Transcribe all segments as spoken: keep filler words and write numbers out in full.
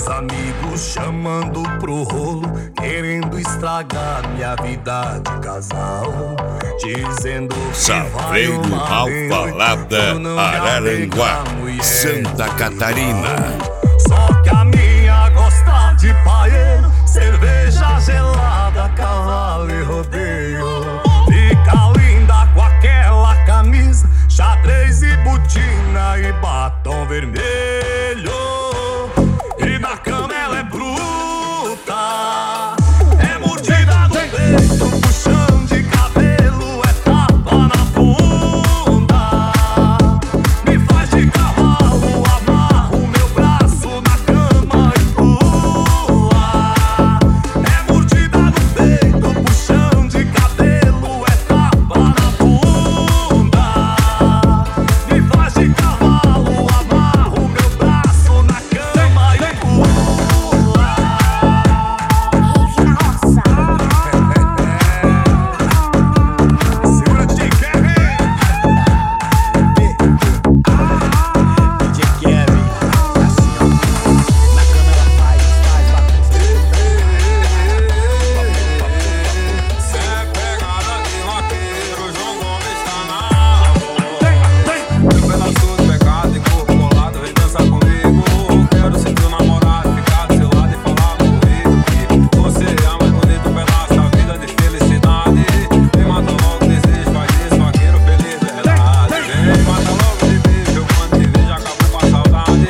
Meus amigos chamando pro rolo, querendo estragar minha vida de casal, dizendo que Savreiro Alvalada, Araranguá, Santa Catarina. Só que a minha gosta de paeiro, cerveja gelada, cavalo e rodeio. Fica linda com aquela camisa, xadrez e botina e batom vermelho. E na cama ela é bruta, é mordida no peito, puxão de cabelo, é tapa na bunda. Me faz de cavalo, amarro meu braço na cama e pula. É mordida no peito, puxão de cabelo, é tapa na bunda. Me faz de cavalo, amarro meu braço na cama e pula. Segura D J Kevin. D J Kevin, assim ó, na câmera faz, faz bagunça. Cê é pegada de vaqueiro, João Gomes tá na rua. Meu pedaço de pecado e corpo colado, vem dançar comigo. Quero ser teu namorado, ficar do seu lado e falar no ouvido que você é a mais bonita pedaço da vida de felicidade. Vem mata logo o desejo, faz isso, vaqueiro feliz, verdade. Vem mata logo de beijo, eu quando te vejo acabo com a saudade.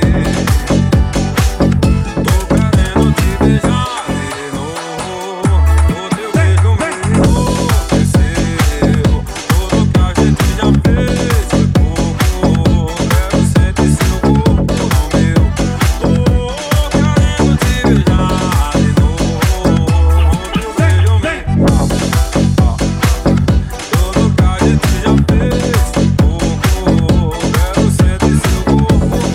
Tô querendo te beijar de novo, o teu beijo me enlouqueceu. Tudo que a gente já fez foi pouco, quero sentir seu corpo no meu. Tô querendo te beijar de novo, o teu beijo me enlouqueceu. Tudo que a gente já fez foi pouco, quero sentir seu corpo no meu.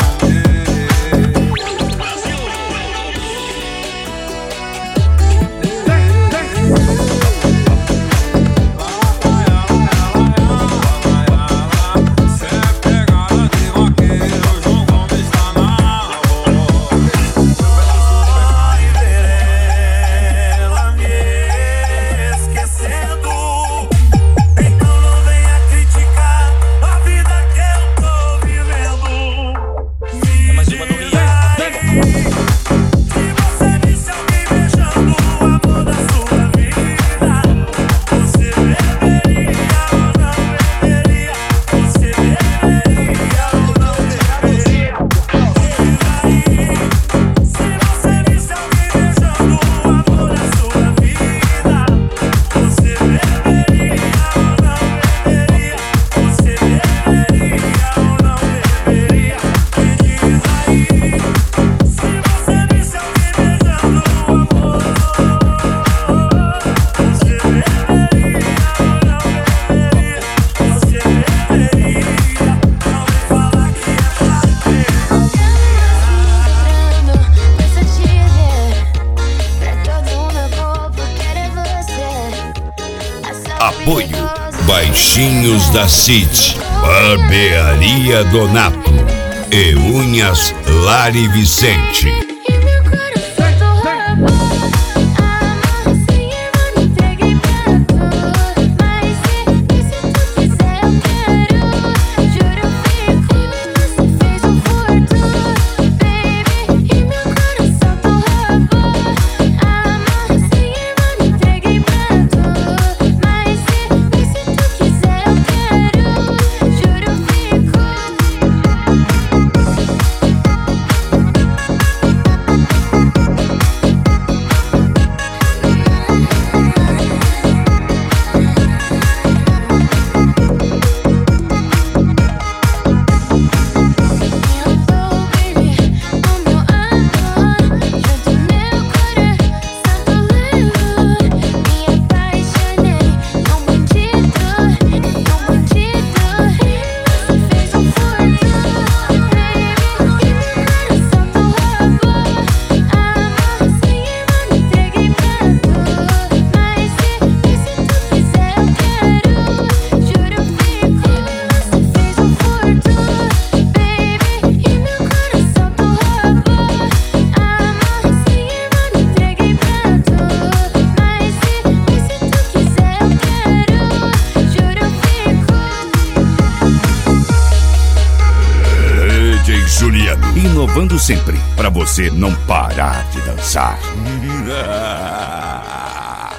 Cê é pegada de vaqueiro, João Gomes tá na voz. Vai ver ela me esquecendo, então não venha criticar a vida que eu tô vivendo. Me diz aí, se você visse alguém beijando o amor da sua vida, você beberia ou não beberia? Você beberia ou não beberia? Diz aí, se você visse alguém beijando o amor da sua vida, você beberia ou não beberia? Você beberia ou não beberia? Me diz aí, se você visse alguém beijando o amor, você beberia ou não beberia? Você beberia? Não vem falar que é prazer. Pensa te ver, pra todo o meu corpo quero você. Apoio Baixinhos da City, Barbearia Donato e Unhas Lari Vicente. E meu coração tô roubando. Amor, sem eu me entreguei pra tu. Mas se, se tu quiser eu quero. Juro, fico. Você fez um furto, baby. E meu coração tô roubando. Amor, sem eu me entreguei pra tu. Mas se, se tu quiser eu quero. Juro, fico. motivando sempre, pra você não parar de dançar.